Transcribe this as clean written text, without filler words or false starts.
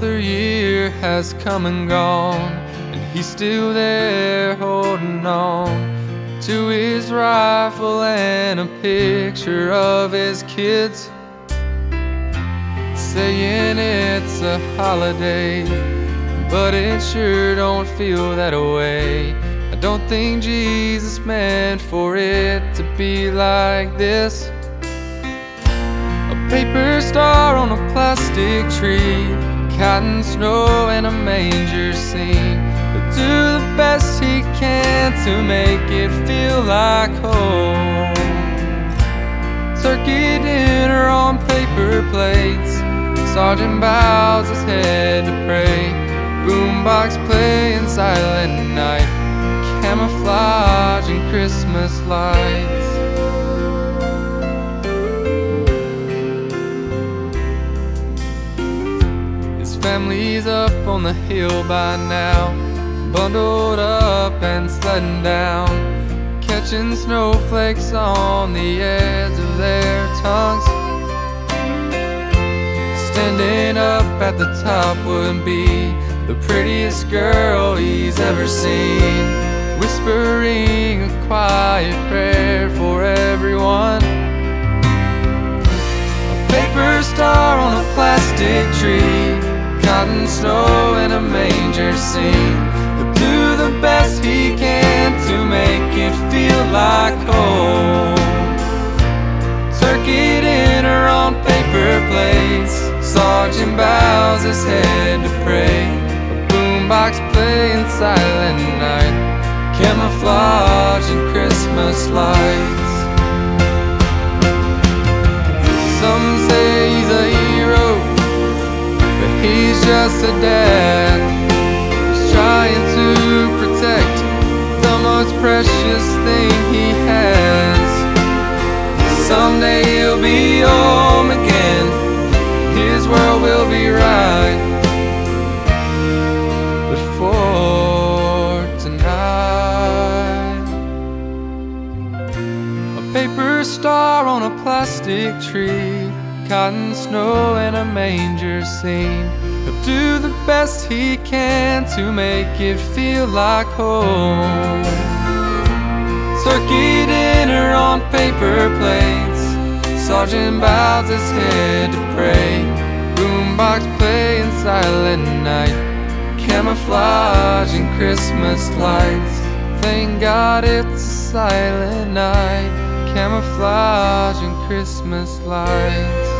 Another year has come and gone, and he's still there holding on to his rifle and a picture of his kids, saying it's a holiday, but it sure don't feel that way. I don't think Jesus meant for it to be like this. A paper star on a plastic tree, cotton snow and a manger scene, but do the best he can to make it feel like home. Turkey dinner on paper plates, Sergeant bows his head to pray, boombox playing Silent Night, camouflage and Christmas lights. Family's up on the hill by now, bundled up and sledding down, catching snowflakes on the ends of their tongues. Standing up at the top would be the prettiest girl he's ever seen, whispering a quiet prayer for everyone. A paper star on a plastic tree, cotton snow and a manger scene, he'll do the best he can to make it feel like home. Turkey dinner on paper plates, Sergeant bows his head to pray, a boombox playing Silent Night, camouflage and Christmas lights. Some say he's a hero, he's just a dad who's trying to protect the most precious thing he has. Someday he'll be home again, his world will be right, but for tonight, a paper star on a plastic tree, cotton snow and a manger scene, he'll do the best he can to make it feel like home. Turkey dinner on paper plates, Sergeant bows his head to pray, boombox playing Silent Night, camouflage and Christmas lights. Thank God it's a silent night, camouflage and Christmas lights.